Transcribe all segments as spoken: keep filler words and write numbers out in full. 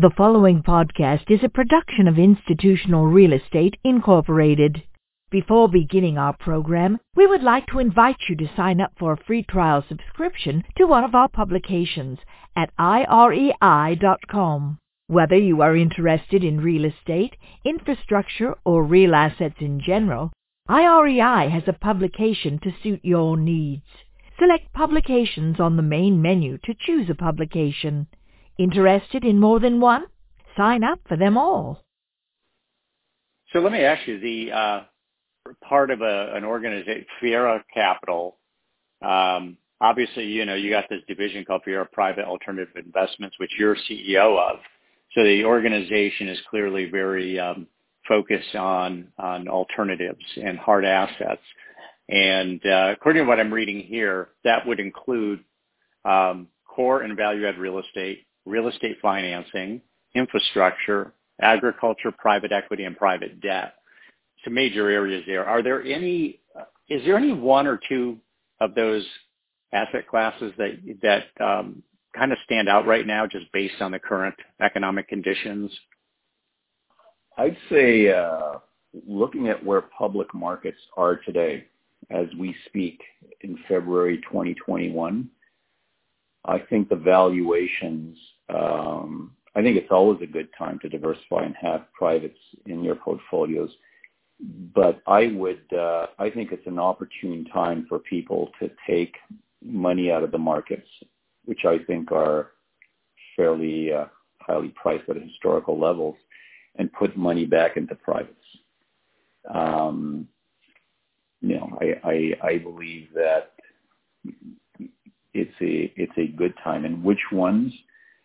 The following podcast is a production of Institutional Real Estate Incorporated. Before beginning our program, we would like to invite you to sign up for a free trial subscription to one of our publications at I R E I dot com. Whether you are interested in real estate, infrastructure, or real assets in general, I R E I has a publication to suit your needs. Select Publications on the main menu to choose a publication. Interested in more than one? Sign up for them all. So let me ask you, the uh, part of a, an organization, Fiera Capital, um, obviously, you know, you got this division called Fiera Private Alternative Investments, which you're C E O of. So the organization is clearly very um, focused on, on alternatives and hard assets. And uh, according to what I'm reading here, that would include um, core and value-add real estate, real estate financing, infrastructure, agriculture, private equity, and private debt. Some major areas there. Are there any, is there any one or two of those asset classes that, that um, kind of stand out right now just based on the current economic conditions? I'd say uh, looking at where public markets are today, as we speak in February twenty twenty-one, I think the valuations, um, I think it's always a good time to diversify and have privates in your portfolios. But I would, uh, I think it's an opportune time for people to take money out of the markets, which I think are fairly uh, highly priced at historical levels, and put money back into privates. Um, you know, I, I, I believe that it's a it's a good time. And which ones?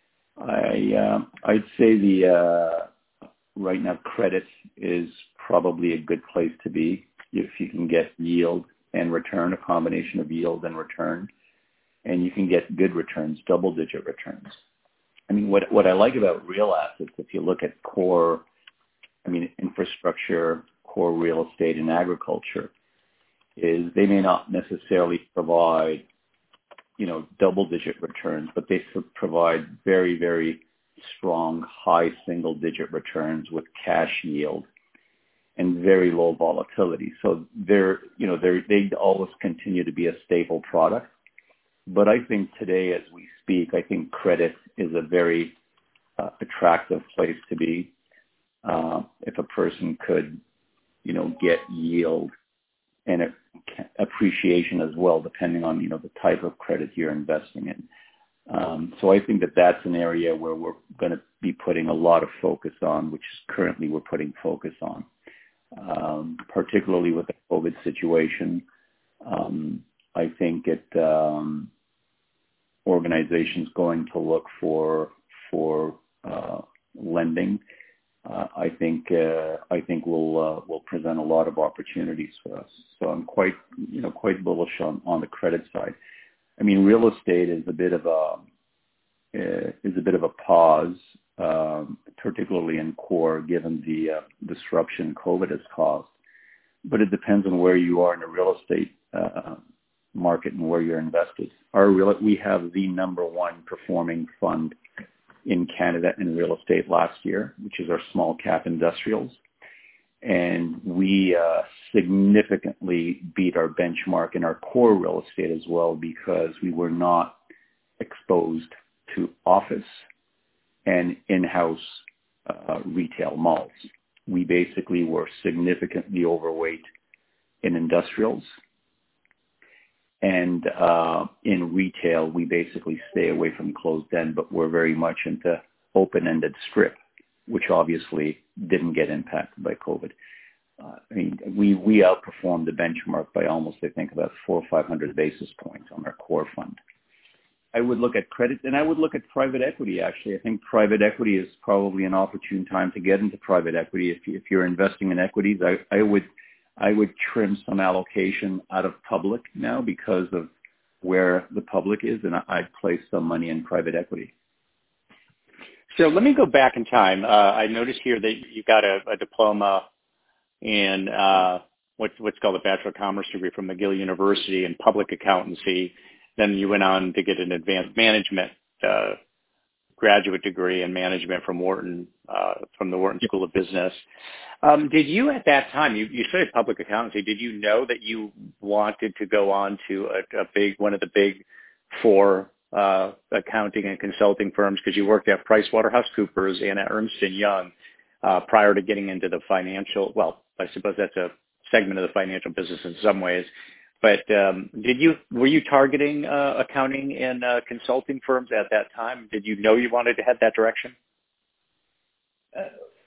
I uh, I'd say the uh, right now credit is probably a good place to be if you can get yield and return, a combination of yield and return, and you can get good returns, double digit returns. I mean, what what I like about real assets, if you look at core, I mean infrastructure, core real estate, and agriculture, is they may not necessarily provide, you know, double-digit returns, but they provide very, very strong, high single-digit returns with cash yield and very low volatility. So they're, you know, they're, they always continue to be a staple product. But I think today, as we speak, I think credit is a very uh, attractive place to be. Uh, if a person could, you know, get yield and appreciation as well, depending on, you know, the type of credit you're investing in. Um, so I think that that's an area where we're going to be putting a lot of focus on, which is currently we're putting focus on, um, particularly with the COVID situation. Um, I think it um, organizations going to look for for uh, lending. Uh, I think uh, I think will uh, will present a lot of opportunities for us. So I'm quite you know quite bullish on, on the credit side. I mean, real estate is a bit of a uh, is a bit of a pause, um, particularly in core, given the uh, disruption COVID has caused. But it depends on where you are in the real estate uh, market and where you're invested. Our real we have the number one performing fund in Canada in real estate last year, which is our small cap industrials. And we uh, significantly beat our benchmark in our core real estate as well, because we were not exposed to office and in-house uh, retail malls. We basically were significantly overweight in industrials. And uh, in retail, we basically stay away from closed end, but we're very much into open-ended strip, which obviously didn't get impacted by COVID. Uh, I mean, we, we outperformed the benchmark by almost, I think, about four or five hundred basis points on our core fund. I would look at credit, and I would look at private equity, actually. I think private equity is probably an opportune time to get into private equity. If, you, if you're investing in equities, I, I would I would trim some allocation out of public now because of where the public is, and I'd place some money in private equity. So let me go back in time. Uh, I noticed here that you got a, a diploma in uh, what's, what's called a Bachelor of Commerce degree from McGill University in public accountancy. Then you went on to get an advanced management uh, graduate degree in management from Wharton, uh, from the Wharton School of Business. Um, did you at that time, you, you studied public accountancy, did you know that you wanted to go on to a, a big, one of the big four uh, accounting and consulting firms, because you worked at PricewaterhouseCoopers and at Ernst and Young uh, prior to getting into the financial, well, I suppose that's a segment of the financial business in some ways. But um, did you were you targeting uh, accounting and uh, consulting firms at that time? Did you know you wanted to head that direction? Uh,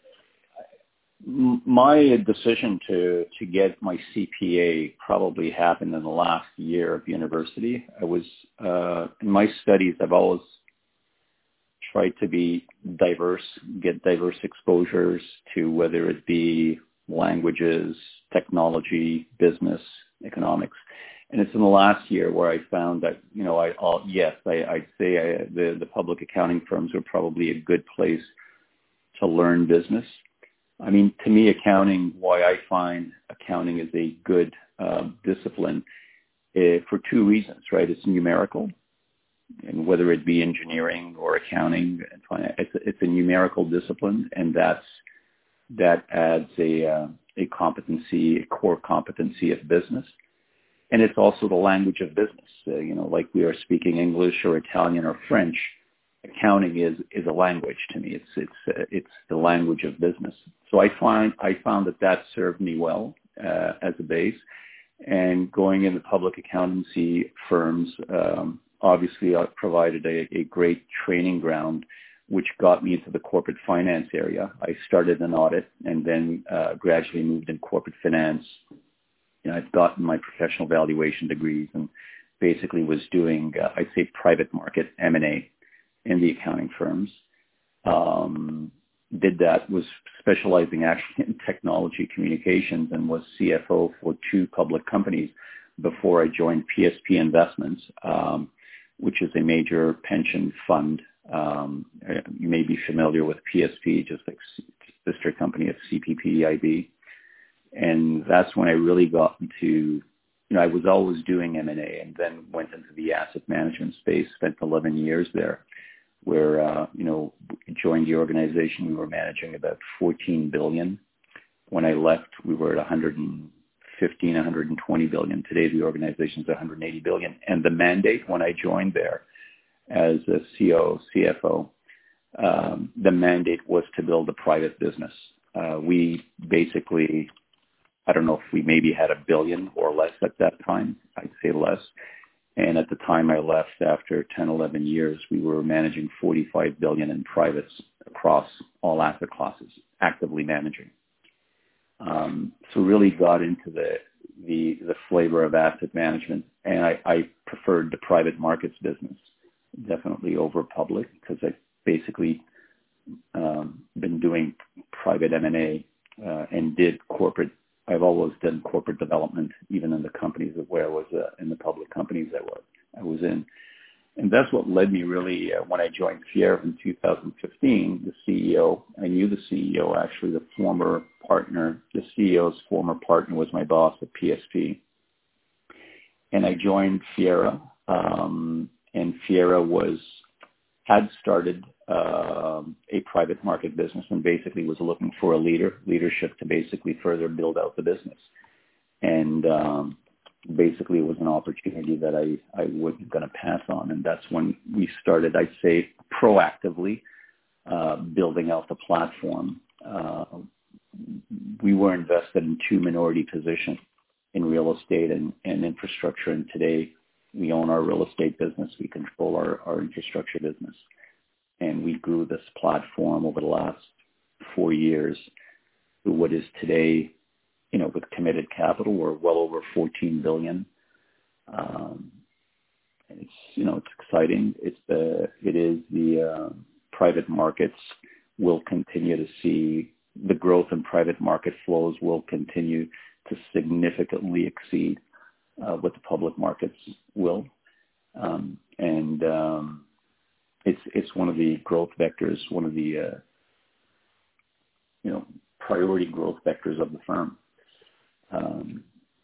my decision to to get my C P A probably happened in the last year of university. I was uh, in my studies. I've always tried to be diverse, get diverse exposures to whether it be languages, technology, business, economics. And it's in the last year where I found that, you know, I, all, yes, I, I'd say I, the, the public accounting firms are probably a good place to learn business. I mean, to me, accounting, why I find accounting is a good uh, discipline uh, for two reasons, right? It's numerical, and whether it be engineering or accounting, it's, it's a numerical discipline, and that's that adds a uh, a competency, a core competency of business. And it's also the language of business. Uh, you know, like we are speaking English or Italian or French, accounting is, is a language to me. It's it's uh, it's the language of business. So I find I found that that served me well uh, as a base. And going into public accountancy firms, um, obviously, uh, provided a, a great training ground, which got me into the corporate finance area. I started in audit and then uh, gradually moved in corporate finance. You know, I've gotten my professional valuation degrees and basically was doing, uh, I'd say, private market M and A in the accounting firms. Um, did that, was specializing actually in technology communications, and was C F O for two public companies before I joined P S P Investments, um, which is a major pension fund. Um, you may be familiar with P S P, just like sister company of C P P I B. And that's when I really got into, you know, I was always doing M and A, and then went into the asset management space, spent eleven years there, where, uh, you know, joined the organization. We were managing about fourteen billion. When I left, we were at one hundred fifteen, one hundred twenty billion. Today, the organization is one hundred eighty billion. And the mandate when I joined there as a C O O, C F O, um, the mandate was to build a private business. Uh, we basically, I don't know if we maybe had a billion or less at that time. I'd say less. And at the time I left, after ten, eleven years, we were managing forty-five billion in privates across all asset classes, actively managing. Um, so really got into the, the, the flavor of asset management. And I, I preferred the private markets business, definitely over public, because I basically um, been doing private M and A uh, and did corporate. I've always done corporate development, even in the companies where I was, uh, in the public companies that was, I was in. And that's what led me really, uh, when I joined Fiera in two thousand fifteen, the C E O, I knew the C E O, actually the former partner, the C E O's former partner was my boss at P S P. And I joined Fiera, um, and Fiera was, had started uh, a private market business and basically was looking for a leader, leadership to basically further build out the business. And um, basically it was an opportunity that I, I wasn't going to pass on. And that's when we started, I'd say, proactively uh, building out the platform. Uh, we were invested in two minority positions in real estate and, and infrastructure. And today we own our real estate business. We control our, our infrastructure business. And we grew this platform over the last four years to what is today, you know, with committed capital, we're well over fourteen billion. Um, it's, you know, it's exciting. It's the, it is the uh, private markets will continue to see the growth in private market flows will continue to significantly exceed uh, what the public markets will. Um, and, um, It's it's one of the growth vectors, one of the uh, you know priority growth vectors of the firm. Um,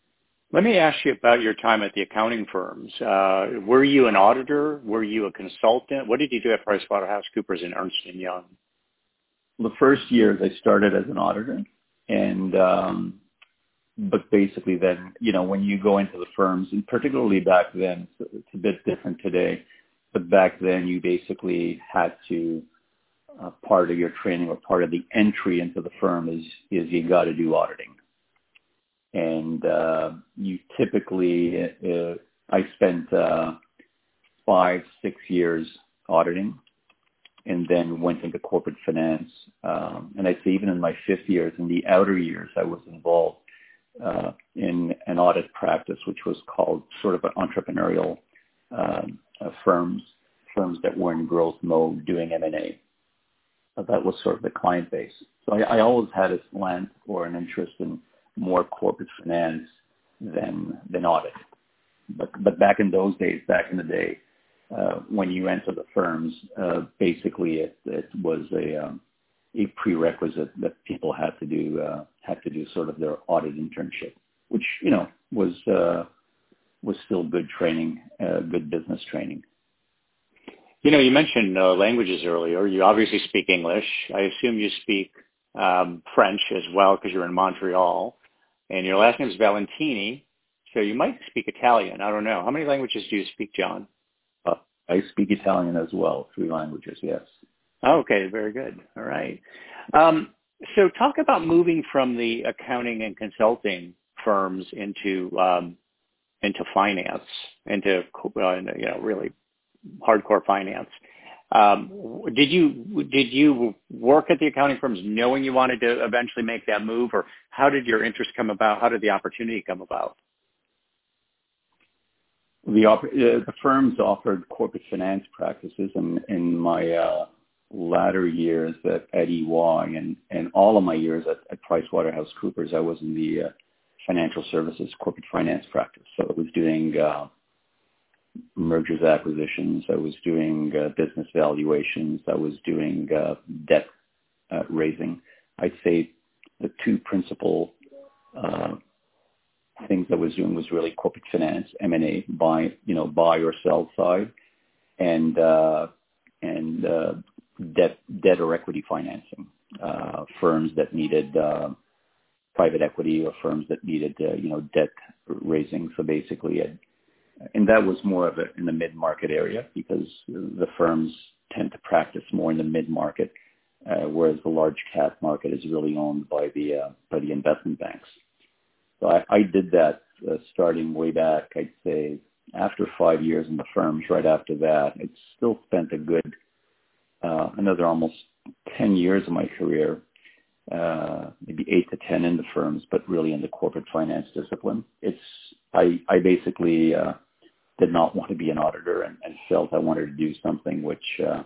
Let me ask you about your time at the accounting firms. Uh, were you an auditor? Were you a consultant? What did you do at PricewaterhouseCoopers and Ernst and Young? The first years I started as an auditor, and um, but basically then, you know, when you go into the firms, and particularly back then, it's, it's a bit different today, but back then you basically had to, uh, part of your training or part of the entry into the firm is, is you got to do auditing. And uh, you typically, uh, I spent uh, five, six years auditing, and then went into corporate finance. Um, and I'd say even in my fifth years, in the outer years, I was involved uh, in an audit practice, which was called sort of an entrepreneurial um, uh, firms, firms that were in growth mode doing M and A. So that was sort of the client base. So I, I always had a slant or an interest in more corporate finance than than audit. But but back in those days, back in the day, uh, when you enter the firms, uh, basically it, it was a um, a prerequisite that people had to do uh, had to do sort of their audit internship, which you know was uh, was still good training, uh, good business training. You know, you mentioned uh, languages earlier. You obviously speak English. I assume you speak um, French as well because you're in Montreal. And your last name is Valentini, so you might speak Italian. I don't know. How many languages do you speak, John? Uh, I speak Italian as well, three languages, yes. Oh, okay, very good. All right. Um, so talk about moving from the accounting and consulting firms into um, into finance, into uh, you know really hardcore finance. Um, did you did you work at the accounting firms knowing you wanted to eventually make that move, or how did your interest come about? How did the opportunity come about? The, op- uh, the firms offered corporate finance practices, and in my uh, latter years at, at E Y and, and all of my years at, at PricewaterhouseCoopers, I was in the uh, financial services corporate finance practice. So I was doing uh, mergers, acquisitions. I was doing uh, business valuations. I was doing uh, debt uh, raising. I'd say the two principal uh, things I was doing was really corporate finance, M and A, buy, you know, buy or sell side, and uh, and uh, debt, debt or equity financing. Uh, firms that needed uh, private equity or firms that needed, uh, you know, debt raising. So basically, it, and that was more of a in the mid-market area because the firms tend to practice more in the mid-market, uh, whereas the large cap market is really owned by the uh, by the investment banks. So I, I did that uh, starting way back, I'd say, after five years in the firms. Right after that, I still spent a good, uh, another almost ten years of my career, uh, maybe eight to ten in the firms, but really in the corporate finance discipline. It's I, I basically uh, did not want to be an auditor and, and felt I wanted to do something which, uh,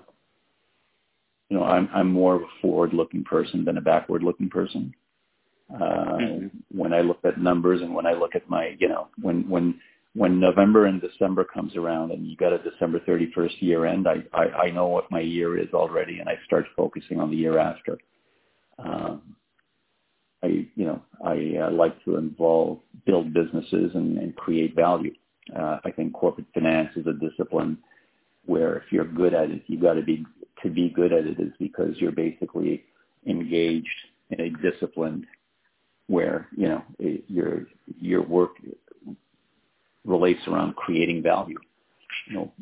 you know, I'm, I'm more of a forward-looking person than a backward-looking person. Uh, mm-hmm. When I look at numbers and when I look at my, you know, when when when November and December comes around and you got a December thirty-first year end, I, I, I know what my year is already, and I start focusing on the year after. Um, I, you know, I uh, like to involve, build businesses and, and create value. Uh, I think corporate finance is a discipline where if you're good at it, you got to be, to be good at it is because you're basically engaged in a discipline where, you know, your, your work relates around creating value. You know.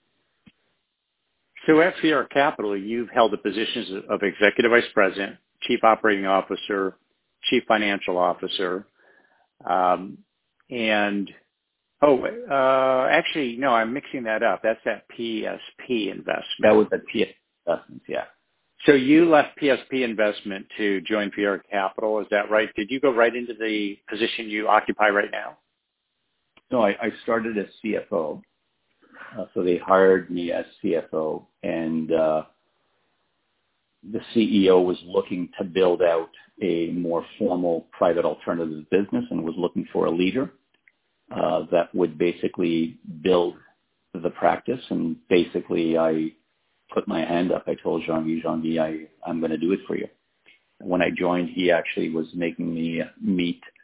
So at Fiera Capital, you've held the positions of Executive Vice President, Chief Operating Officer, Chief Financial Officer, um, and, oh, uh, actually, no, I'm mixing that up. That's at P S P Investment. That was at P S P Investments, yeah. So you left P S P Investment to join Fiera Capital, is that right? Did you go right into the position you occupy right now? No, I, I started as C F O. Uh, so they hired me as C F O, and uh, the C E O was looking to build out a more formal private alternatives business and was looking for a leader uh, that would basically build the practice. And basically, I put my hand up. I told Jean-Guy, Jean-Guy, I, I'm going to do it for you. When I joined, he actually was making me meet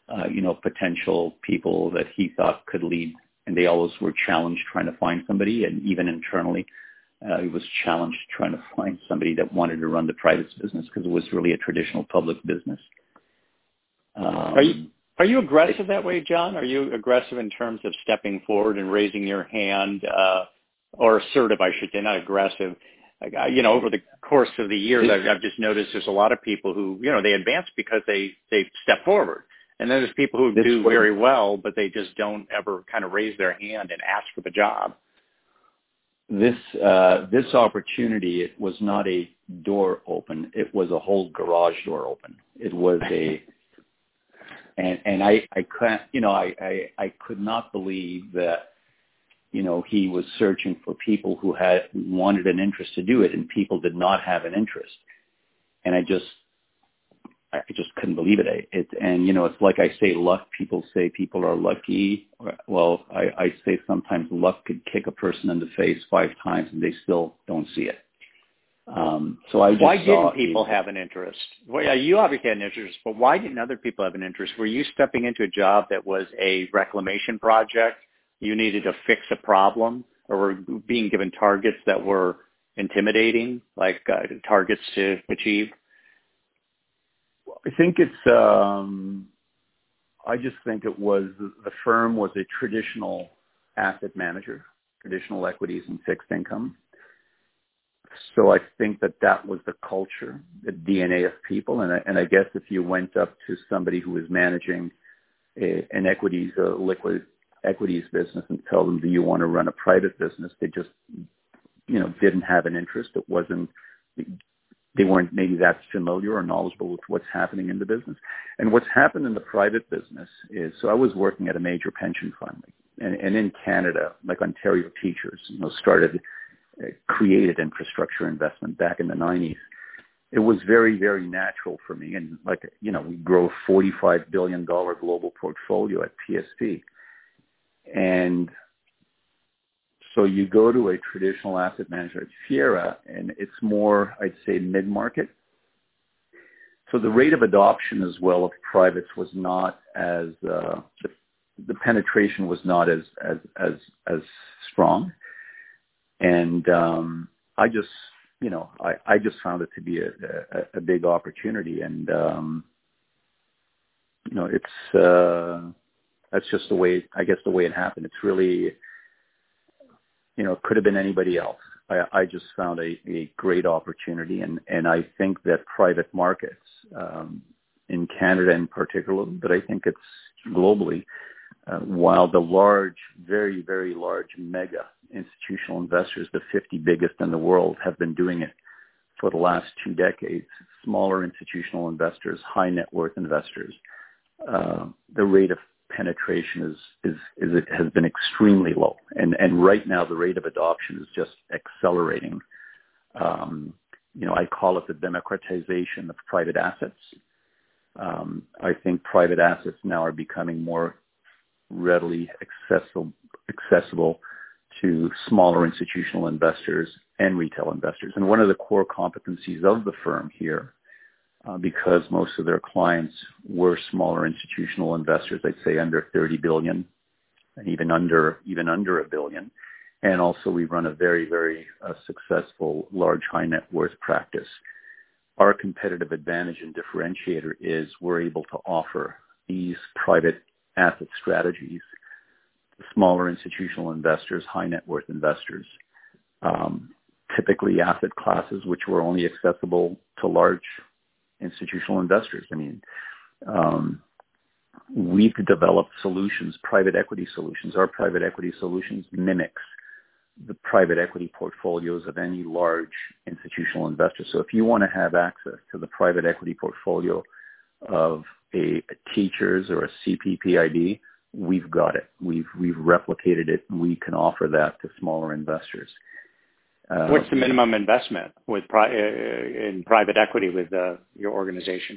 uh, you know, potential people that he thought could lead, and they always were challenged trying to find somebody, and even internally, uh, he was challenged trying to find somebody that wanted to run the private business because it was really a traditional public business. Um, are you are you aggressive that way, John? Are you aggressive in terms of stepping forward and raising your hand, uh, or assertive, I should say, not aggressive? Uh, you know, over the course of the years, I've, I've just noticed there's a lot of people who, you know, they advance because they, they step forward. And then there's people who do very well, but they just don't ever kind of raise their hand and ask for the job. This, uh, this opportunity, it was not a door open. It was a whole garage door open. It was a, and, and I, I can't, you know, I, I, I could not believe that, you know, he was searching for people who had who wanted an interest to do it, and people did not have an interest. And I just, I just couldn't believe it. It, and you know, it's like I say, luck. People say people are lucky. Well, I, I say sometimes luck could kick a person in the face five times, and they still don't see it. Um, so I just why didn't people he, have an interest? Well, yeah, you obviously had an interest, but why didn't other people have an interest? Were you stepping into a job that was a reclamation project? You needed to fix a problem, or were being given targets that were intimidating, like uh, targets to achieve? I think it's, um, I just think it was, the firm was a traditional asset manager, traditional equities and fixed income. So I think that that was the culture, the D N A of people. And I, and I guess if you went up to somebody who was managing a, an equities, a liquid equities business, and tell them, do you want to run a private business? They just, you know, didn't have an interest. It wasn't, they weren't maybe that familiar or knowledgeable with what's happening in the business. And what's happened in the private business is, so I was working at a major pension fund, and, and in Canada, like Ontario Teachers, you know, started, uh, created infrastructure investment back in the nineties. It was very, very natural for me. And like, you know, we grow a forty-five billion dollars global portfolio at P S P. And so you go to a traditional asset manager at Fiera, and it's more, I'd say, mid-market. So the rate of adoption as well of privates was not as, uh, the, the penetration was not as, as, as, as strong. And um, I just, you know, I, I just found it to be a, a, a big opportunity. And, um, you know, it's, uh, that's just the way, I guess, the way it happened. It's really, you know, it could have been anybody else. I, I just found a, a great opportunity. And, and I think that private markets, um, in Canada in particular, but I think it's globally, uh, while the large, very, very large mega institutional investors, the fifty biggest in the world, have been doing it for the last two decades, smaller institutional investors, high net worth investors, uh, the rate of penetration is, is, is it has been extremely low. And, and right now the rate of adoption is just accelerating. Um, you know, I call it the democratization of private assets. Um, I think private assets now are becoming more readily accessible, accessible to smaller institutional investors and retail investors. And one of the core competencies of the firm here, Uh, because most of their clients were smaller institutional investors, I'd say under thirty billion, and even under even under a billion. And also, we run a very, very uh, successful large high net worth practice. Our competitive advantage and differentiator is we're able to offer these private asset strategies to smaller institutional investors, high net worth investors. Um, typically, asset classes which were only accessible to large institutional investors. I mean, um, we've developed solutions, private equity solutions. Our private equity solutions mimics the private equity portfolios of any large institutional investor. So if you want to have access to the private equity portfolio of a, a Teachers or a C P P I B, we've got it. We've we've replicated it, and we can offer that to smaller investors. Uh, What's the minimum investment with pri- uh, in private equity with uh, your organization?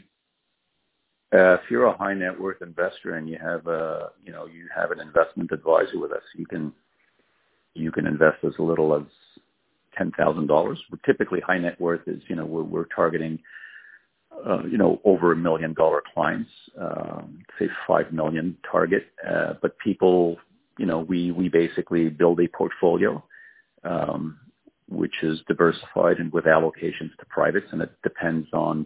Uh, if you're a high net worth investor and you have a, you know, you have an investment advisor with us, you can you can invest as little as ten thousand dollars. Typically, high net worth is, you know, we're, we're targeting uh, you know, over a million dollar clients, um, say five million target. Uh, but people, you know, we, we basically build a portfolio, um, which is diversified and with allocations to privates, and it depends on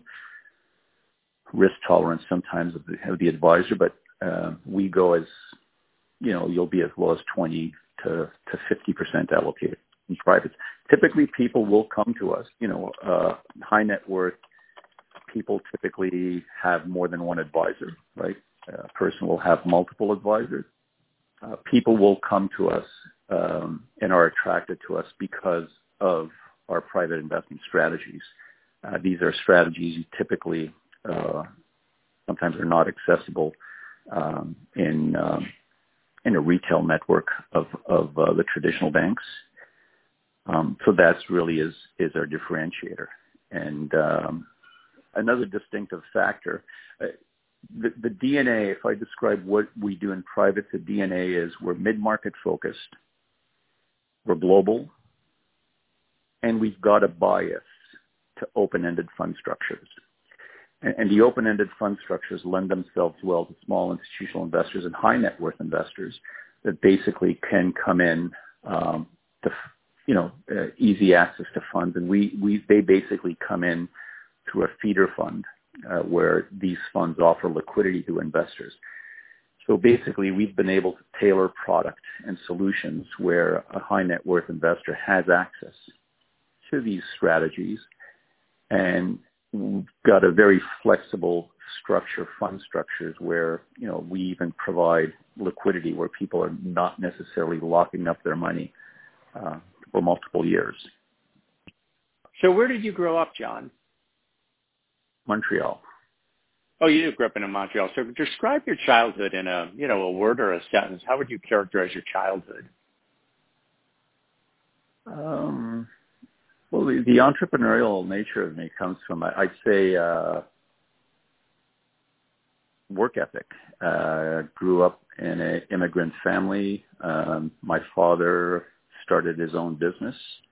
risk tolerance sometimes of the, of the advisor, but uh, we go as, you know, you'll be as low as twenty to fifty percent allocated in privates. Typically, people will come to us, you know, uh, high net worth people typically have more than one advisor, right? A person will have multiple advisors. Uh, people will come to us um, and are attracted to us because of our private investment strategies. Uh, these are strategies you typically uh, sometimes are not accessible um, in um, in a retail network of of uh, the traditional banks. Um, so that's really is is our differentiator. And um, another distinctive factor, uh, the, the D N A. If I describe what we do in private, the D N A is we're mid-market focused, we're global, and we've got a bias to open-ended fund structures. And, and the open-ended fund structures lend themselves well to small institutional investors and high net worth investors that basically can come in um, to, you know, uh, easy access to funds. And we, we, they basically come in through a feeder fund uh, where these funds offer liquidity to investors. So basically, we've been able to tailor product and solutions where a high net worth investor has access to these strategies, and we've got a very flexible structure, fund structures where, you know, we even provide liquidity where people are not necessarily locking up their money uh, for multiple years. So where did you grow up, John? Montreal. Oh, you grew up in Montreal. So describe your childhood in a, you know, a word or a sentence. How would you characterize your childhood? Um, well, the, the entrepreneurial nature of me comes from, I'd say, uh, work ethic. Uh, grew up in an immigrant family. Um, my father started his own business,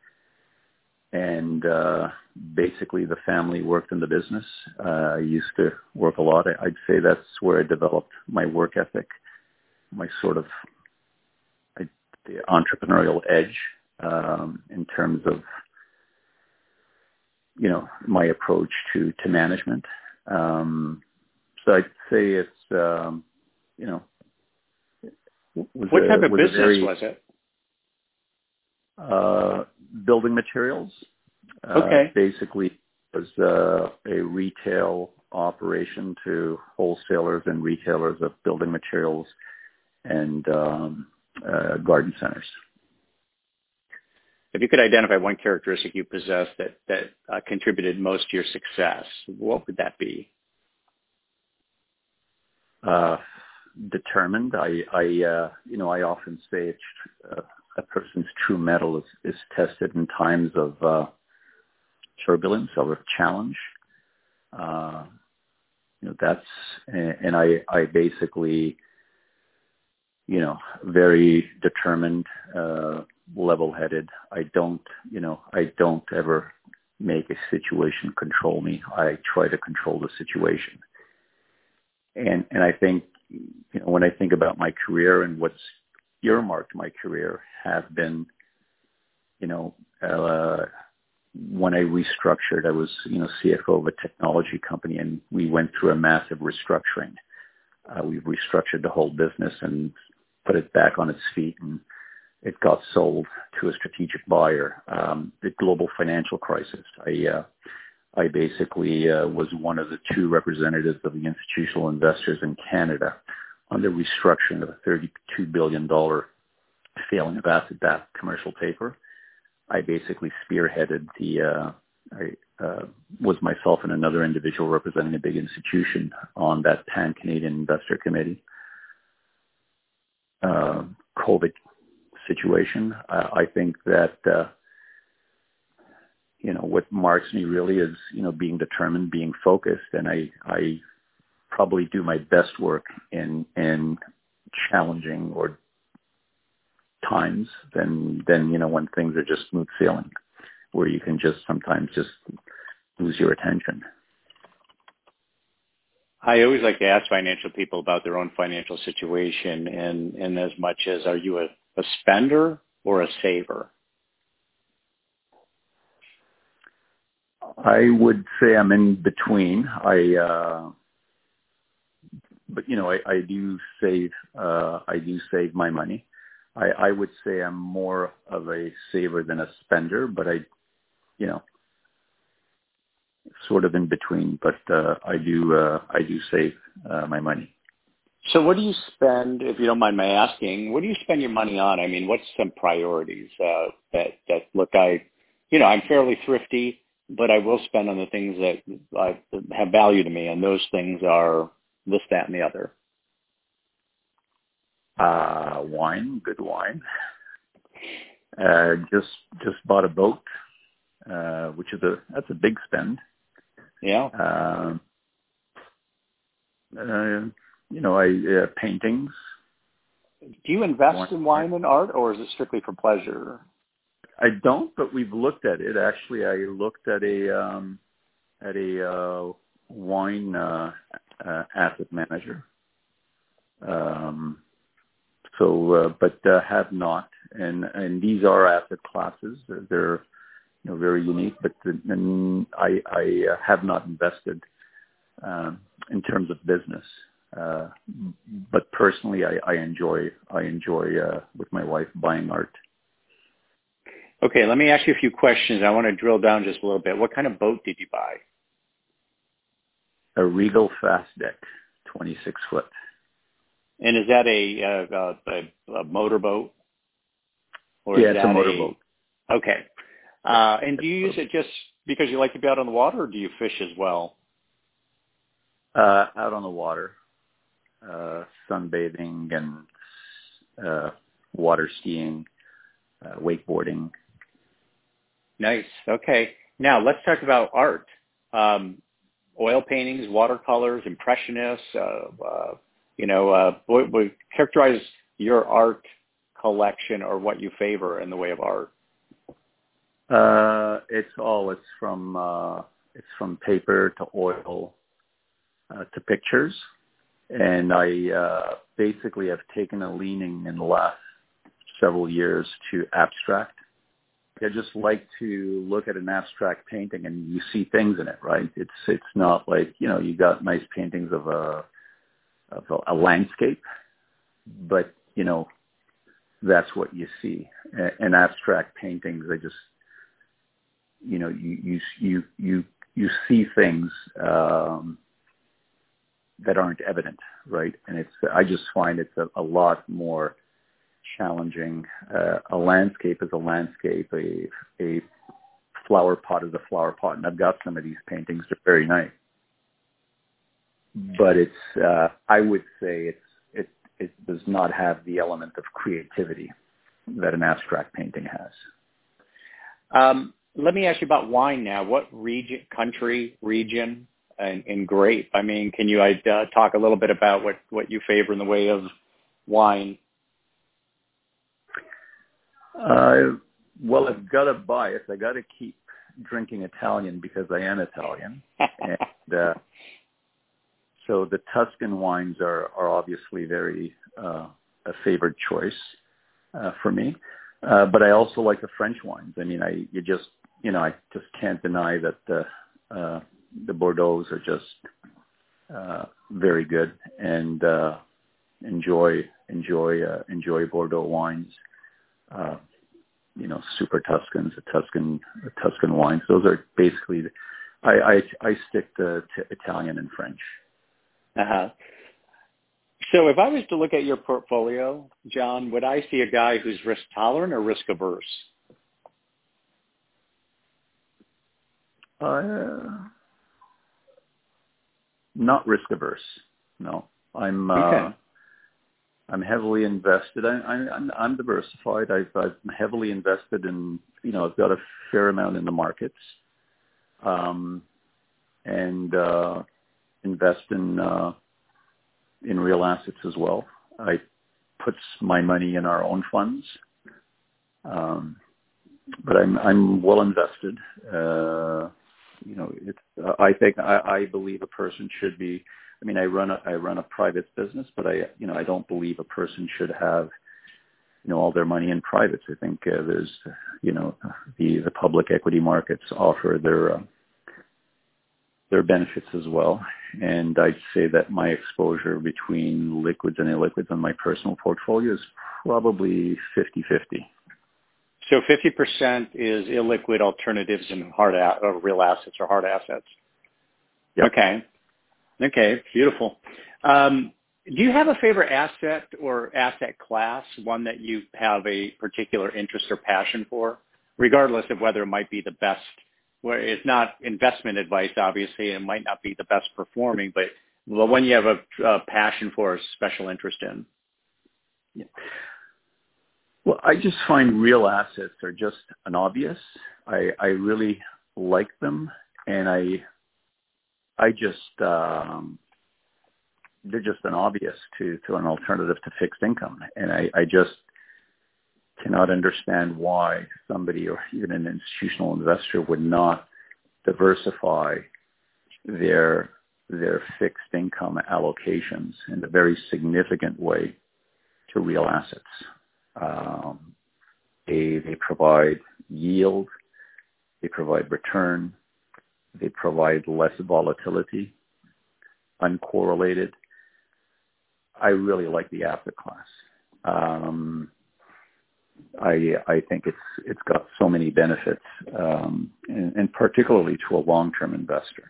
and uh, basically the family worked in the business. Uh, I used to work a lot. I'd say that's where I developed my work ethic, my sort of I, the entrepreneurial edge um, in terms of, you know, my approach to, to management. Um, so I'd say it's, um, you know, was what a, type of was business very, was it? Uh, building materials. Uh, Okay. Basically, it was uh, a retail operation to wholesalers and retailers of building materials and um, uh, garden centers. If you could identify one characteristic you possess that that uh, contributed most to your success, what would that be? Uh, determined. I, I uh, you know, I often say it's, uh, a person's true mettle is, is tested in times of uh, turbulence or of challenge. Uh, you know, that's, and, and I, I basically, you know, very determined, uh, level-headed. I don't, you know, I don't ever make a situation control me. I try to control the situation. And, and I think, you know, when I think about my career and what's earmarked my career have been, you know, uh, when I restructured, I was, you know, C F O of a technology company, and we went through a massive restructuring. Uh, we restructured the whole business and put it back on its feet, and it got sold to a strategic buyer. Um, the global financial crisis. I, uh, I basically uh, was one of the two representatives of the institutional investors in Canada on the restructuring of a thirty-two billion dollars failing of asset-backed commercial paper. I basically spearheaded the, uh, I uh, was myself and another individual representing a big institution on that Pan-Canadian Investor Committee. Uh, COVID situation. Uh, I think that, uh, you know, what marks me really is, you know, being determined, being focused, and I, I probably do my best work in, in challenging or times than, than, you know, when things are just smooth sailing, where you can just sometimes just lose your attention. I always like to ask financial people about their own financial situation, and, and as much as, are you a, a spender or a saver? I would say I'm in between. I, uh, but you know, I, I do save. Uh, I do save my money. I, I would say I'm more of a saver than a spender, but I, you know, sort of in between. But uh, I do. Uh, I do save uh, my money. So what do you spend, if you don't mind my asking, what do you spend your money on? I mean, what's some priorities uh, that, that, look, I, you know, I'm fairly thrifty, but I will spend on the things that uh, have value to me, and those things are this, that, and the other. Uh, wine, good wine. Uh, just just bought a boat, uh, which is a that's a big spend. Yeah. Um, uh, you know, I uh, paintings. Do you invest Wine. in wine and art, or is it strictly for pleasure? I don't, but we've looked at it. Actually, I looked at a um, at a uh, wine uh, uh, asset manager. Um, so, uh, but uh, have not, and and these are asset classes. They're you know very unique, but the, and I I uh, have not invested um, in terms of business. Uh, but personally, I, I enjoy I enjoy uh, with my wife buying art. Okay, let me ask you a few questions. I want to drill down just a little bit. What kind of boat did you buy? A Regal Fast Deck, twenty-six foot. And is that a a, a, a motorboat? Or Yeah, is it's that a motorboat. A, okay. Uh, and do you use it just because you like to be out on the water, or do you fish as well? Uh, out on the water, uh, sunbathing and uh, water skiing, uh, wakeboarding. Nice. Okay. Now let's talk about art. Um, oil paintings, watercolors, impressionists. Uh, uh, you know, uh, what would characterize your art collection, or what you favor in the way of art? Uh, it's all. It's from uh, it's from paper to oil uh, to pictures, and I uh, basically have taken a leaning in the last several years to abstract. I just like to look at an abstract painting and you see things in it, right? It's it's not like, you know, you got nice paintings of a of a, a landscape, but you know, that's what you see. And abstract paintings, they just, you know, you you you you you see things um, that aren't evident, right? And it's I just find it's a, a lot more challenging. Uh, a landscape is a landscape. A a flower pot is a flower pot, and I've got some of these paintings. They're very nice, but it's uh, I would say it's it it does not have the element of creativity that an abstract painting has. Um, let me ask you about wine now. What region, country, region, and, and grape? I mean, can you uh, talk a little bit about what, what you favor in the way of wine? Uh, well, I've got a bias. I got to keep drinking Italian because I am Italian, and uh, so the Tuscan wines are are obviously very uh, a favored choice uh, for me. Uh, but I also like the French wines. I mean, I you just you know I just can't deny that the uh, the Bordeaux are just uh, very good, and uh, enjoy enjoy uh, enjoy Bordeaux wines. Uh, you know, super Tuscans, the Tuscan, the Tuscan wines. Those are basically, the, I, I, I stick to, to Italian and French. Uh-huh. So if I was to look at your portfolio, John, would I see a guy who's risk tolerant or risk averse? Uh, not risk averse. No, I'm, uh, Okay. I'm heavily invested. I, I, I'm, I'm diversified. I've, I've heavily invested in, you know, I've got a fair amount in the markets, um, and uh, invest in uh, in real assets as well. I put my money in our own funds, um, but I'm I'm well invested. Uh, you know, it's, I think I, I believe a person should be I mean, I run a, I run a private business, but I, you know, I don't believe a person should have, you know, all their money in privates. I think uh, there's, you know, the, the public equity markets offer their, uh, their benefits as well. And I'd say that my exposure between liquids and illiquids on my personal portfolio is probably fifty-fifty. So fifty percent is illiquid alternatives and hard a- or real assets or hard assets. Yep. Okay. Okay. Beautiful. Um, do you have a favorite asset or asset class, one that you have a particular interest or passion for, regardless of whether it might be the best, where it's not investment advice, obviously, and it might not be the best performing, but well, one you have a, a passion for or special interest in? Yeah. Well, I just find real assets are just an obvious. I, I really like them, and I, I just, um, they're just an obvious to, to an alternative to fixed income. And I, I just cannot understand why somebody or even an institutional investor would not diversify their, their fixed income allocations in a very significant way to real assets. Um, they, they provide yield, they provide return, they provide less volatility, uncorrelated. I really like the asset class. Um, I I think it's it's got so many benefits, um, and, and particularly to a long-term investor.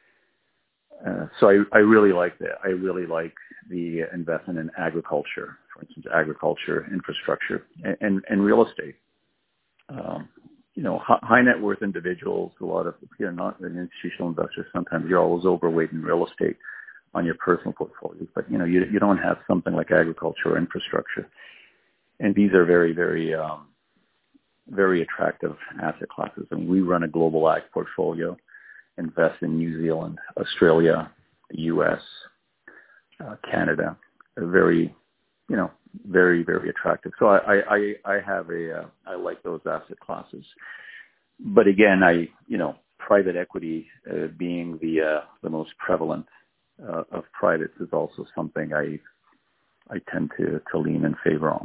Uh, so I, I really like that. I really like the investment in agriculture, for instance, agriculture, infrastructure, and, and, and real estate. Um, you know, high net worth individuals, a lot of, you know, not an institutional investor, sometimes you're always overweight in real estate on your personal portfolios, but, you know, you, you don't have something like agriculture or infrastructure. And these are very, very, um, very attractive asset classes. And we run a global ag portfolio, invest in New Zealand, Australia, the U S, uh, Canada. They're very, you know, very, very attractive. So I, I, I have a, uh, I like those asset classes. But again, I, you know, private equity uh, being the, uh, the most prevalent uh, of privates is also something I, I tend to, to lean in favor on.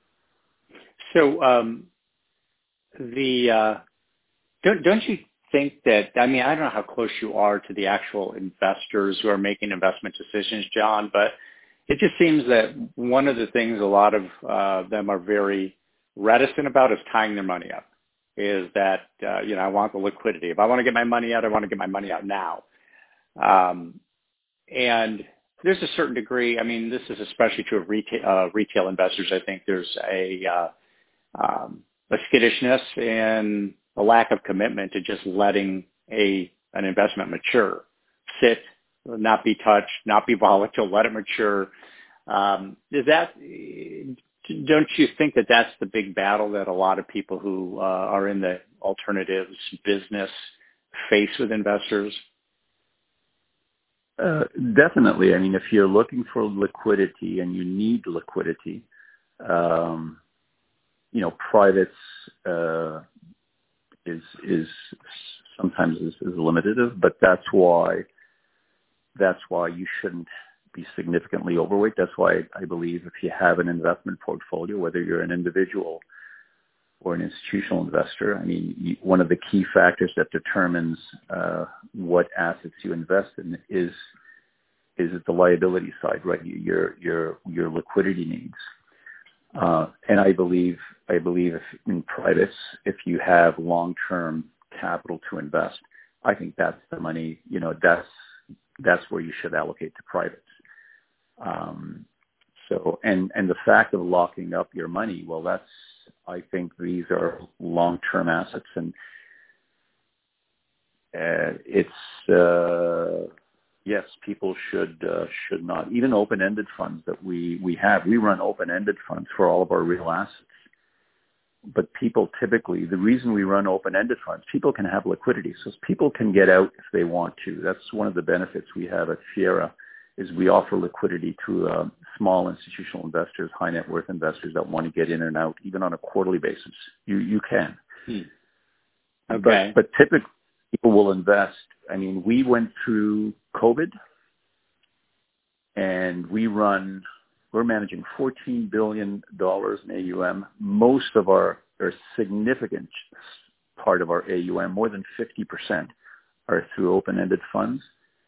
So um, the, uh, don't, don't you think that, I mean, I don't know how close you are to the actual investors who are making investment decisions, John, but it just seems that one of the things a lot of uh, them are very reticent about is tying their money up, is that, uh, you know, I want the liquidity. If I want to get my money out, I want to get my money out now. Um, and there's a certain degree, I mean, this is especially true of retail, uh, retail investors. I think there's a, uh, um, a skittishness and a lack of commitment to just letting a an investment mature, sit, not be touched, not be volatile, let it mature. Um, is that, don't you think that that's the big battle that a lot of people who uh, are in the alternatives business face with investors? Uh, definitely. I mean, if you're looking for liquidity and you need liquidity, um, you know, privates uh, is is sometimes is, is limited, but that's why that's why you shouldn't be significantly overweight. That's why I believe if you have an investment portfolio, whether you're an individual or an institutional investor, I mean, you, one of the key factors that determines uh, what assets you invest in is is the liability side, right? Your your your liquidity needs. Uh, and I believe, I believe if in privates, if you have long-term capital to invest, I think that's the money, you know, that's, that's where you should allocate to privates. Um, so, and, and the fact of locking up your money, well, that's, I think these are long-term assets, and uh, it's, uh, yes, people should uh, should not, even open-ended funds that we, we have. We run open-ended funds for all of our real assets. But people typically, the reason we run open-ended funds, people can have liquidity. So people can get out if they want to. That's one of the benefits we have at Fiera, is we offer liquidity to uh, small institutional investors, high net worth investors that want to get in and out, even on a quarterly basis. You you can. Hmm. Okay. But, but typically people will invest. I mean, we went through COVID, and we run, we're managing fourteen billion dollars in A U M. Most of our, or significant part of our A U M, more than fifty percent, are through open-ended funds.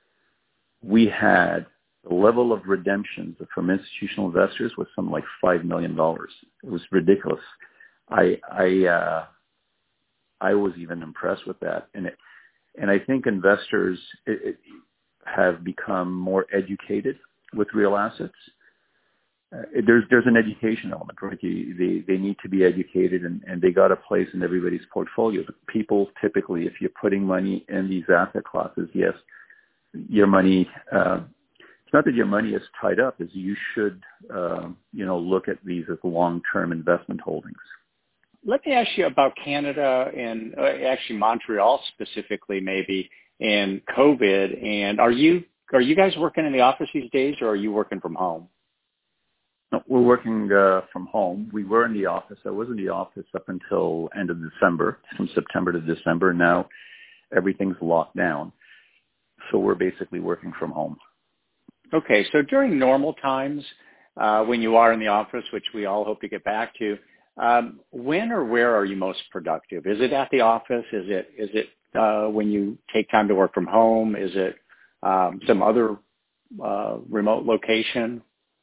We had the level of redemptions from institutional investors was something like five million dollars. It was ridiculous. I, I, uh, I was even impressed with that. And it, and I think investors it, it have become more educated with real assets. Uh, there's there's an education element, right? You, they they need to be educated, and, and they got a place in everybody's portfolio. But people typically, if you're putting money in these asset classes, yes, your money. Uh, it's not that your money is tied up; is you should uh, you know look at these as long-term investment holdings. Let me ask you about Canada and uh, actually Montreal specifically, maybe, and COVID. And are you are you guys working in the office these days, or are you working from home? No, we're working uh, from home. We were in the office. I was in the office up until end of December, from September to December. Now everything's locked down, so we're basically working from home. Okay, so during normal times, uh, when you are in the office, which we all hope to get back to, um, when or where are you most productive? Is it at the office? Is it is it uh, when you take time to work from home? Is it um, some other uh, remote location?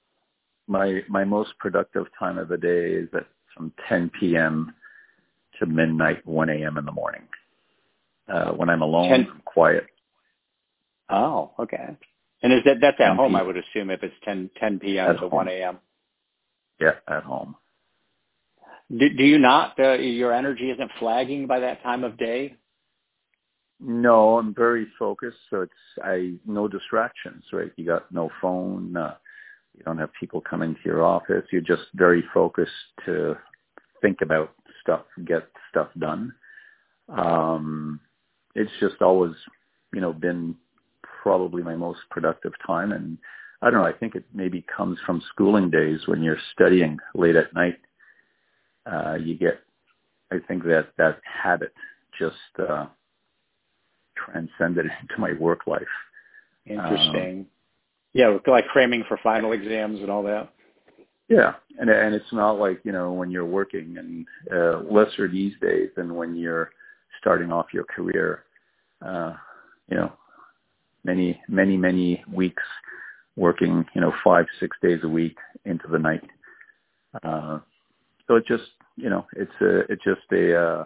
My my most productive time of the day is at from ten p.m. to midnight, one a.m. in the morning. Uh, when I'm alone, ten I'm quiet. Oh, okay. And is that that's at home? I would assume if it's ten p.m. to one a.m. Yeah, at home. Do, do you not? Uh, your energy isn't flagging by that time of day? No, I'm very focused. So it's I no distractions, right? You got no phone. Uh, you don't have people coming to your office. You're just very focused to think about stuff, get stuff done. Um, it's just always, you know, been probably my most productive time. And I don't know, I think it maybe comes from schooling days when you're studying late at night. Uh, you get, I think that that habit just uh, transcended into my work life. Interesting. Um, yeah, like cramming for final exams and all that. Yeah, and and it's not like, you know, when you're working, and uh, lesser these days than when you're starting off your career. Uh, you know, many, many, many weeks working, you know, five, six days a week into the night. Uh, so it just, you know, it's a, it's just a, uh,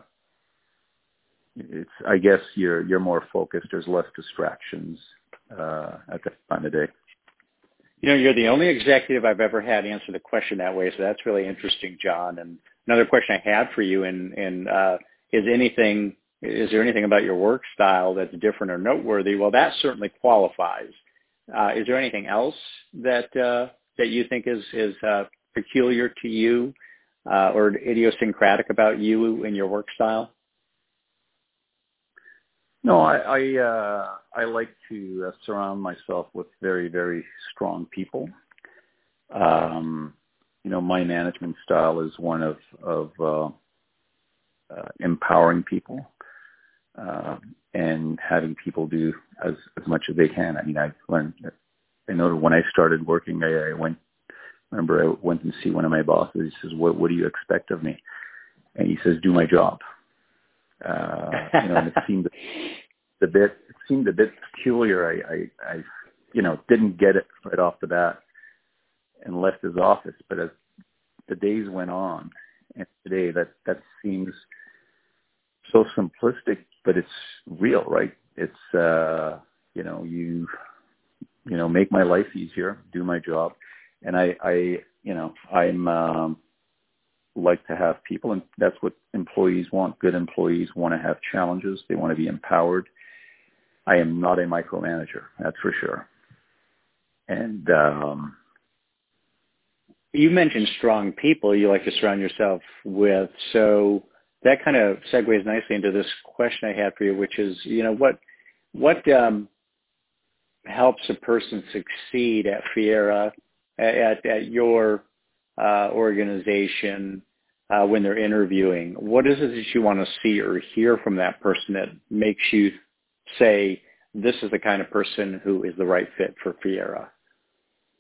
it's, I guess you're, you're more focused. There's less distractions, uh, at that time of day. You know, you're the only executive I've ever had answer the question that way. So that's really interesting, John. And another question I had for you, and, and, uh, is anything, is there anything about your work style that's different or noteworthy? Well, that certainly qualifies. Uh, is there anything else that, uh, that you think is, is, uh, peculiar to you, uh, or idiosyncratic about you and your work style? No, I I, uh, I like to uh, surround myself with very, very strong people. Um, you know, my management style is one of of uh, uh, empowering people uh, and having people do as as much as they can. I mean, I when I know that when I started working, I, I went. Remember, I went and see one of my bosses. He says, "What what do you expect of me?" And he says, "Do my job." Uh, you know, and it seemed a bit, it seemed a bit peculiar. I, I, I, you know, didn't get it right off the bat and left his office. But as the days went on, and today that, that seems so simplistic, but it's real, right? It's, uh, you know, you, you know, make my life easier, do my job. And I, I, you know, I'm, um, like to have people, and that's what employees want. Good employees want to have challenges. They want to be empowered. I am not a micromanager, that's for sure. And um, you mentioned strong people you like to surround yourself with. So that kind of segues nicely into this question I had for you, which is, you know, what what um, helps a person succeed at Fiera, at, at your uh, organization, uh, when they're interviewing? What is it that you want to see or hear from that person that makes you say, this is the kind of person who is the right fit for Fiera?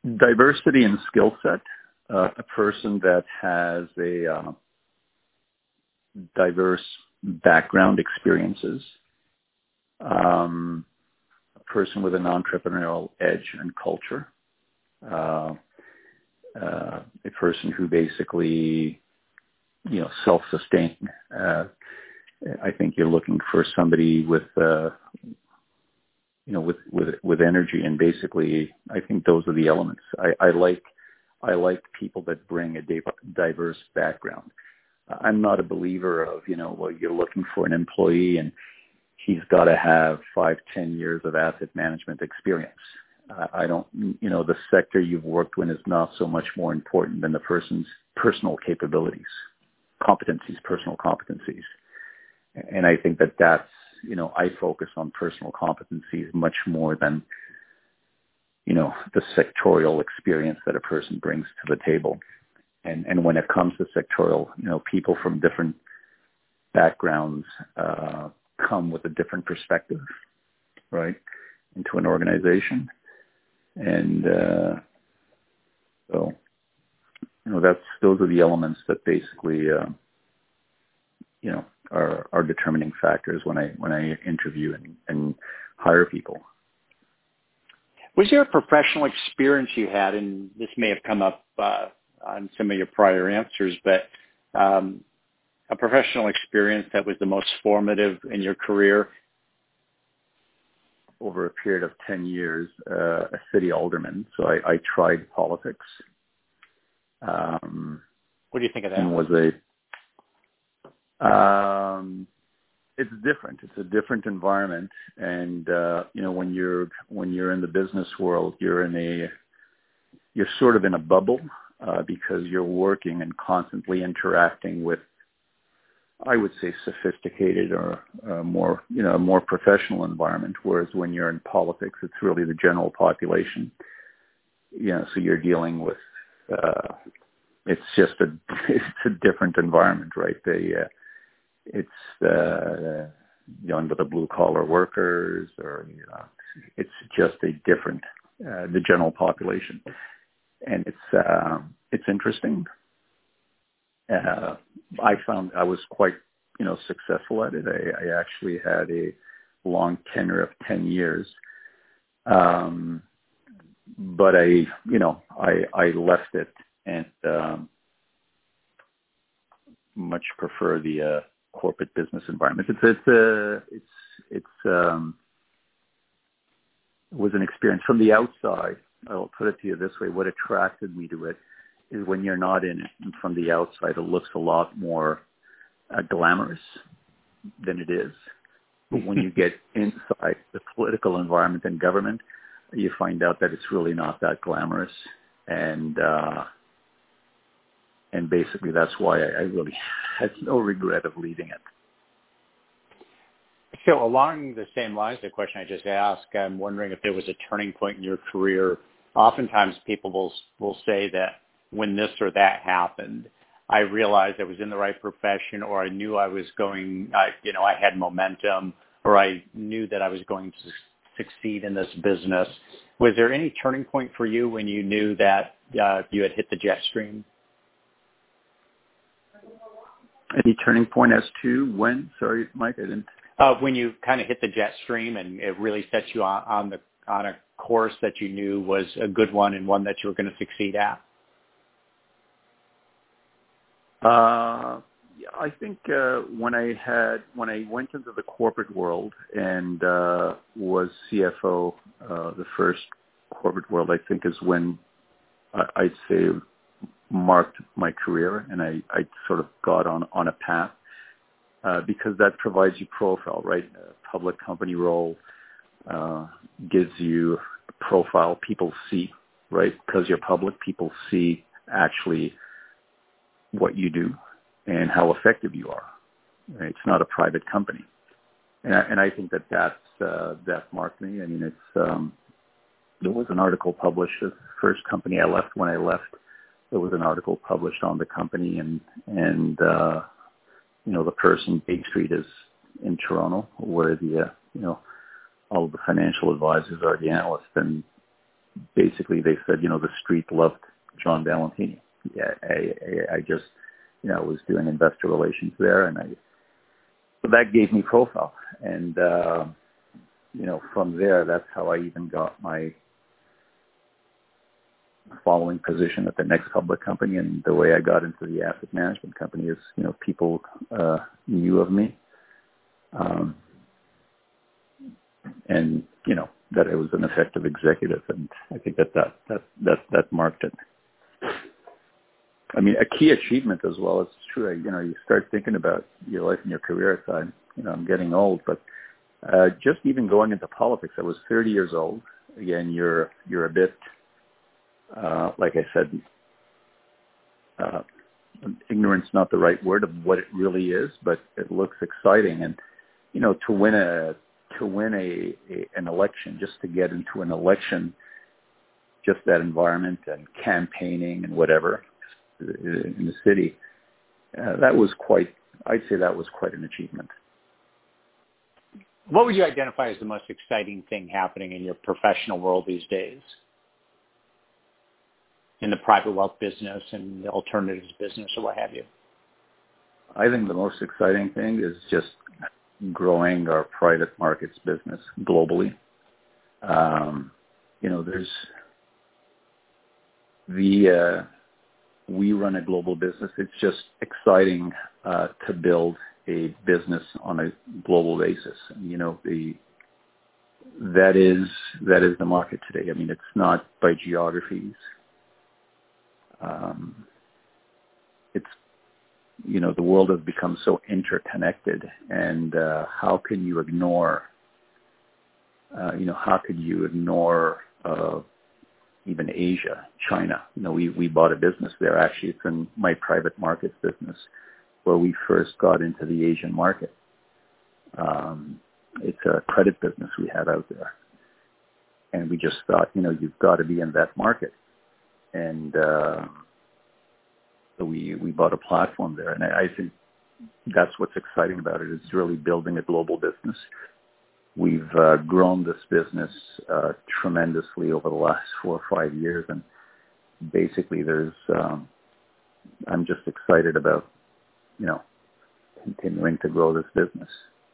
diversity in skill set, uh, a person that has a uh, diverse background experiences, um, a person with an entrepreneurial edge and culture, uh, uh, a person who basically, you know, self-sustaining. Uh, I think you're looking for somebody with, uh, you know, with, with, with energy, and basically, I think those are the elements. I, I like, I like people that bring a diverse background. I'm not a believer of, you know, well, you're looking for an employee and he's got to have five, ten years of asset management experience. Uh, I don't, you know, the sector you've worked in is not so much more important than the person's personal capabilities, competencies, personal competencies. And I think that that's, you know, I focus on personal competencies much more than, you know, the sectorial experience that a person brings to the table. And, and when it comes to sectorial, you know, people from different backgrounds uh, come with a different perspective, right, into an organization. And uh, so, you know, that's those are the elements that basically, uh, you know, are, are determining factors when I when I interview and, and hire people. Was there a professional experience you had, and this may have come up uh, on some of your prior answers, but um, a professional experience that was the most formative in your career? Over a period of ten years, uh, a city alderman. So I, I tried politics. Um, what do you think of that? And was a, um, it's different. It's a different environment. And, uh, you know, when you're, when you're in the business world, you're in a, you're sort of in a bubble, uh, because you're working and constantly interacting with, I would say, sophisticated or uh, more, you know, a more professional environment. Whereas when you're in politics, it's really the general population. You know, so you're dealing with, uh, it's just a, it's a different environment, right? They, uh, it's, uh, you know, under the blue collar workers, or, you know, it's just a different, uh, the general population. And it's, uh, it's interesting. Uh, I found I was quite, you know, successful at it. I, I actually had a long tenure of ten years. Um, but I, you know, I, I left it and, um, much prefer the, uh, corporate business environment. It's, it's, uh, it's, it's, um, it was an experience from the outside. I'll put it to you this way. What attracted me to it is when you're not in it, and from the outside, it looks a lot more uh, glamorous than it is. But when you get inside the political environment and government, you find out that it's really not that glamorous. And uh, and basically, that's why I, I really had no regret of leaving it. So along the same lines, the question I just asked, I'm wondering if there was a turning point in your career. Oftentimes, people will will say that when this or that happened, I realized I was in the right profession, or I knew I was going, I, you know, I had momentum, or I knew that I was going to succeed in this business. Was there any turning point for you when you knew that uh, you had hit the jet stream? Any turning point as to when? Sorry, Mike, I didn't. Uh, when you kind of hit the jet stream and it really set you on, on the on a course that you knew was a good one and one that you were going to succeed at? Uh, I think uh, when I had when I went into the corporate world and uh, was C F O, uh, the first corporate world, I think is when I, I'd say marked my career, and I, I sort of got on on a path uh, because that provides you profile, right? A public company role uh, gives you a profile. People see, right? Because you're public, people see actually what you do and how effective you are. Right? It's not a private company. And I, and I think that that's, uh, that marked me. I mean, it's, um, there was an article published, the first company I left when I left, there was an article published on the company, and, and, uh, you know, the person, Bay Street is in Toronto, where the, uh, you know, all of the financial advisors are the analysts, and basically they said, you know, the street loved John Valentini. Yeah, I, I, I just, you know, was doing investor relations there, and I, so that gave me profile. And, uh, you know, from there, that's how I even got my following position at the next public company. And the way I got into the asset management company is, you know, people uh, knew of me. Um, and, you know, that I was an effective executive. And I think that that, that, that, that marked it. I mean, a key achievement as well. It's true. You know, you start thinking about your life and your career aside. You know, I'm getting old, but uh, just even going into politics, I was thirty years old. Again, you're you're a bit, uh, like I said, uh, ignorance not the right word of what it really is, but it looks exciting. And you know, to win a to win a, a an election, just to get into an election, just that environment and campaigning and whatever in the city, uh, that was quite, I'd say that was quite an achievement. What would you identify as the most exciting thing happening in your professional world these days? In the private wealth business and the alternatives business or what have you? I think the most exciting thing is just growing our private markets business globally. Um, you know, there's the, uh, we run a global business. It's just exciting uh, to build a business on a global basis. You know, the that is that is the market today. I mean, it's not by geographies. Um, it's you know, the world has become so interconnected, and uh, how can you ignore? Uh, you know, how could you ignore? Uh, even Asia, China. You know, we, we bought a business there. Actually, it's in my private markets business where we first got into the Asian market. Um, it's a credit business we had out there. And we just thought, you know, you've got to be in that market. And uh, so we, we bought a platform there. And I, I think that's what's exciting about it. It's really building a global business. We've uh, grown this business uh, tremendously over the last four or five years, and basically, there's. Um, I'm just excited about, you know, continuing to grow this business.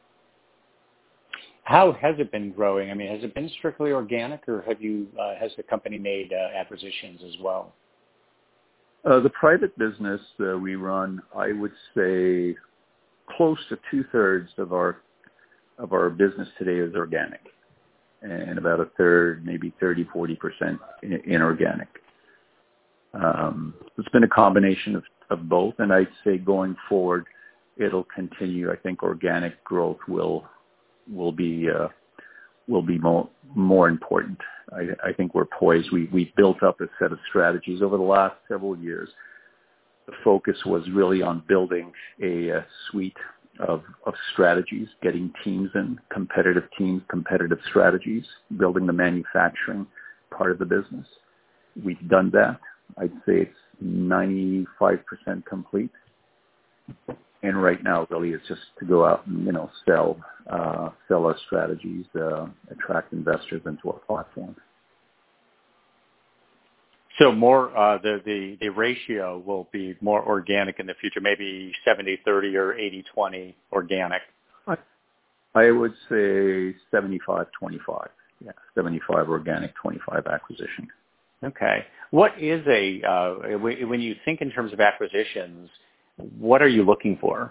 How has it been growing? I mean, has it been strictly organic, or have you uh, has the company made uh, acquisitions as well? Uh, the private business uh, we run, I would say, close to two thirds of our of our business today is organic, and about a third, maybe thirty, forty percent inorganic. Um, it's been a combination of, of both, and I'd say going forward, it'll continue. I think organic growth will will be uh, will be more more important. I, I think we're poised. We we built up a set of strategies over the last several years. The focus was really on building a, a suite Of, of strategies, getting teams in, competitive teams, competitive strategies, building the manufacturing part of the business. We've done that. I'd say it's ninety-five percent complete. And right now, really, it's just to go out and, you know, sell, uh, sell our strategies, uh, attract investors into our platform. So more, uh, the, the, the ratio will be more organic in the future, maybe seventy thirty or eighty twenty organic. I, I would say seventy-five twenty-five. Yeah, seventy-five organic, twenty-five acquisition. Okay. What is a, uh, when you think in terms of acquisitions, what are you looking for?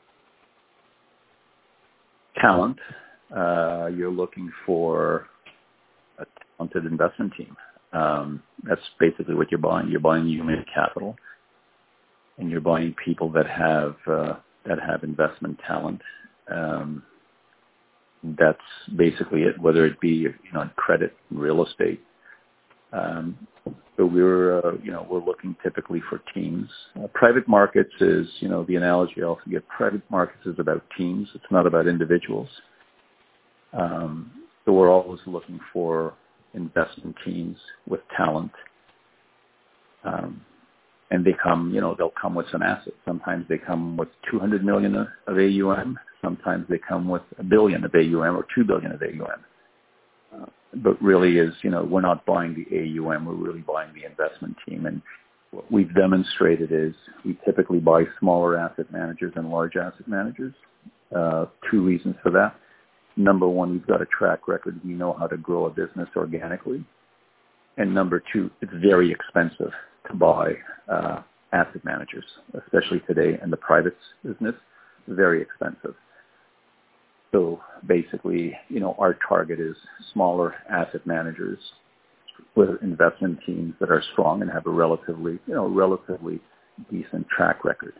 Talent. Uh, you're looking for a talented investment team. Um, that's basically what you're buying. You're buying human capital, and you're buying people that have uh, that have investment talent. Um, that's basically it. Whether it be, you know, credit, real estate. Um, so we're uh, you know we're looking typically for teams. Uh, private markets is, you know, the analogy I often get. Private markets is about teams. It's not about individuals. Um, so we're always looking for investment teams with talent, um, and they come, you know, they'll come with some assets. Sometimes they come with two hundred million of A U M. Sometimes they come with a billion of A U M or two billion of A U M. Uh, but really is, you know, we're not buying the A U M, we're really buying the investment team. And what we've demonstrated is we typically buy smaller asset managers and large asset managers. Uh, two reasons for that. Number one, we've got a track record. We know how to grow a business organically. And number two, it's very expensive to buy uh, asset managers, especially today in the private business, very expensive. So basically, you know, our target is smaller asset managers with investment teams that are strong and have a relatively, you know, relatively decent track record.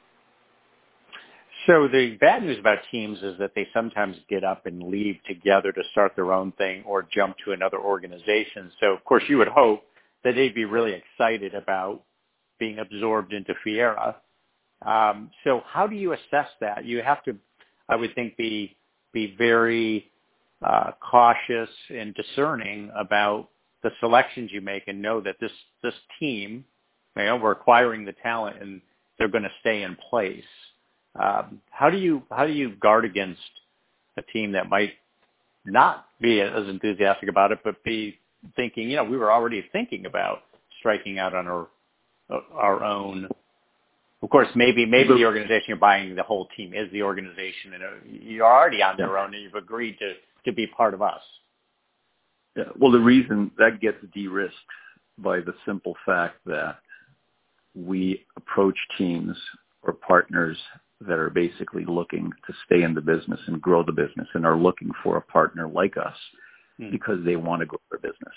So the bad news about teams is that they sometimes get up and leave together to start their own thing or jump to another organization. So, of course, you would hope that they'd be really excited about being absorbed into Fiera. Um, so how do you assess that? You have to, I would think, be be very uh, cautious and discerning about the selections you make and know that this, this team, you know, we're acquiring the talent and they're going to stay in place. Um, how do you how do you guard against a team that might not be as enthusiastic about it, but be thinking, you know, we were already thinking about striking out on our our own. Of course, maybe maybe the organization you're buying, the whole team is the organization, and you're already on their own, and you've agreed to to be part of us. Yeah. Well, the reason that gets de-risked by the simple fact that we approach teams or partners that are basically looking to stay in the business and grow the business and are looking for a partner like us hmm. because they want to grow their business.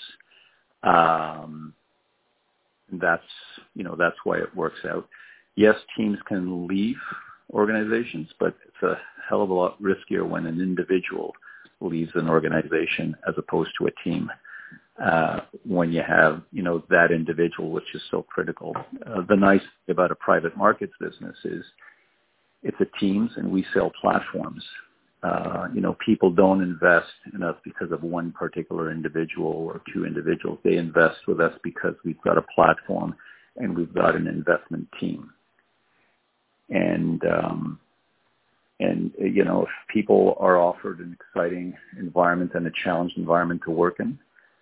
Um, that's, you know, that's why it works out. Yes, teams can leave organizations, but it's a hell of a lot riskier when an individual leaves an organization as opposed to a team. Uh, when you have, you know, that individual, which is so critical. Uh, the nice thing about a private markets business is it's a teams and we sell platforms. Uh, you know, people don't invest in us because of one particular individual or two individuals. They invest with us because we've got a platform and we've got an investment team. And, um, and, you know, if people are offered an exciting environment and a challenged environment to work in,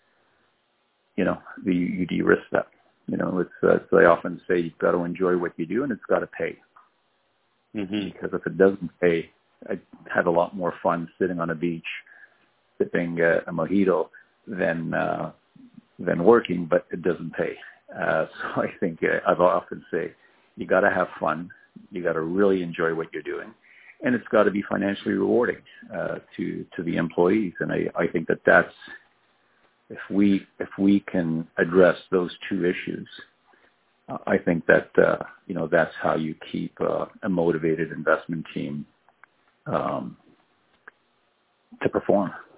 you know, the, you de-risk that. You know, it's, uh, so I often say you've got to enjoy what you do and it's got to pay. Mm-hmm. Because if it doesn't pay, I had a lot more fun sitting on a beach, sipping uh, a mojito than, uh, than working, but it doesn't pay. Uh, so I think uh, I've often say you got to have fun. You got to really enjoy what you're doing. And it's got to be financially rewarding uh, to, to the employees. And I, I think that that's, if we, if we can address those two issues, uh, I think that, uh, you know, that's how you keep uh, a motivated investment team um, to perform.